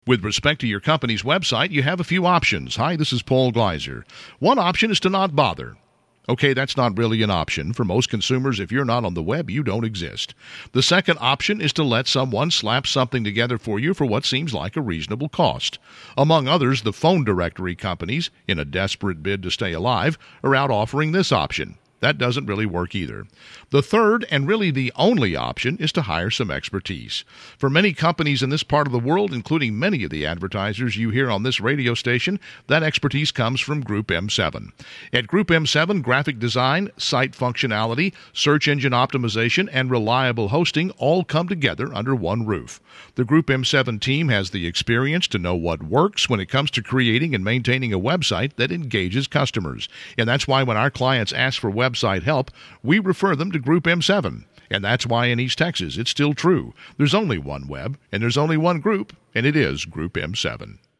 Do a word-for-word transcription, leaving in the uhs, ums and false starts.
With respect to your company's website, you have a few options. Hi, this is Paul Gleiser. One option is to not bother. Okay, that's not really an option. For most consumers, if you're not on the web, you don't exist. The second option is to let someone slap something together for you for what seems like a reasonable cost. Among others, the phone directory companies, in a desperate bid to stay alive, are out offering this option. That doesn't really work either. The third, and really the only option, is to hire some expertise. For many companies in this part of the world, including many of the advertisers you hear on this radio station, that expertise comes from Group M seven. At Group M seven, graphic design, site functionality, search engine optimization, and reliable hosting all come together under one roof. The Group M seven team has the experience to know what works when it comes to creating and maintaining a website that engages customers. And that's why when our clients ask for web website help, we refer them to Group M seven. And that's why in East Texas it's still true. There's only one web, and there's only one group, and it is Group M seven.